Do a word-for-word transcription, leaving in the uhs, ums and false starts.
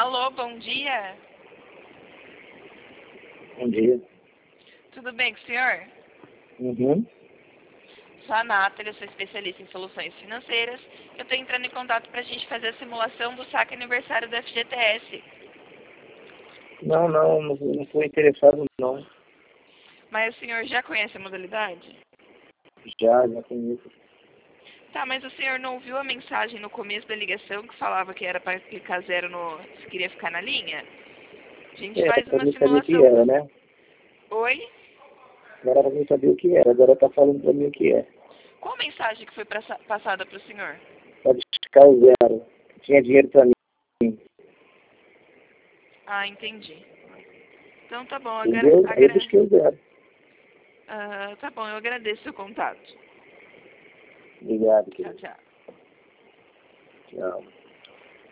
Alô, bom dia. Bom dia. Tudo bem com o senhor? Uhum. Sou a Nathalie, eu sou especialista em soluções financeiras. Eu estou entrando em contato para a gente fazer a simulação do saque aniversário do F G T S. Não, não, não não fui interessado não. Mas o senhor já conhece a modalidade? Já, já conheço. Tá, mas o senhor não ouviu a mensagem no começo da ligação que falava que era para clicar zero no... se queria ficar na linha? A gente É, faz pra uma mim saber o que simulação... era, né? Oi? Agora pra mim saber o que era, agora tá falando pra mim o que é. Qual mensagem que foi prassa- passada para o senhor? Pode ficar o zero. Tinha dinheiro pra mim. Ah, entendi. Então tá bom, agra... Entendeu? Aí eu agra... busquei o zero. Ah, tá bom, eu agradeço o contato. Obrigado, Tchau, querido. tchau. Tchau.